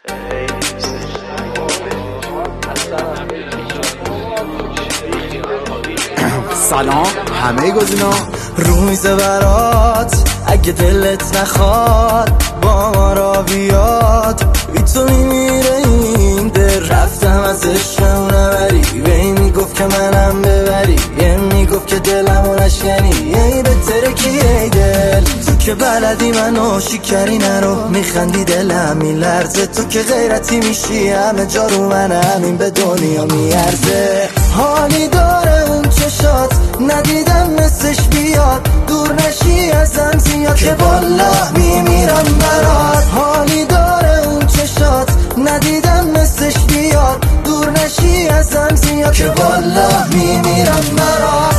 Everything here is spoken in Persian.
سلام همه گزینا رو میزه برات اگه دلت نخواد با ما را بیاد بی تو میمیره این دل رفتم ازش نبری بی میگفت که منم ببری یه میگفت که دلمو نشکنی یه بهتره که یه دل تو که بلدی منو شکری نرو میخندی دلم میلرزه تو که غیرتی میشی همه جا رو من همین به دنیا میارزه حالی داره اون چشات ندیدم مثلش بیاد دور نشی ازم زیاد که والله میمیرم برات حالی داره اون چشات ندیدم مثلش بیاد دور نشی ازم زیاد که والله میمیرم برات